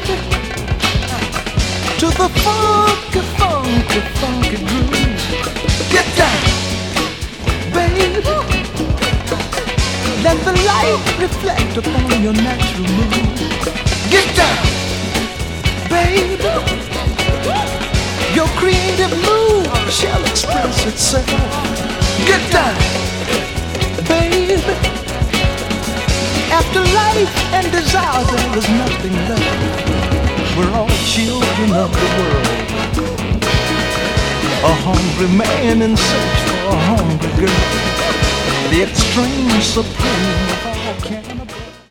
to the funky, funky, funky groove. Get down, baby. Let the light reflect upon your natural mood. Get down, baby. Your creative mood shall express itself. Get down, baby. After life and desire, there is nothing left. We're all children of the world. A hungry man in search for a hungry girl. The extreme supreme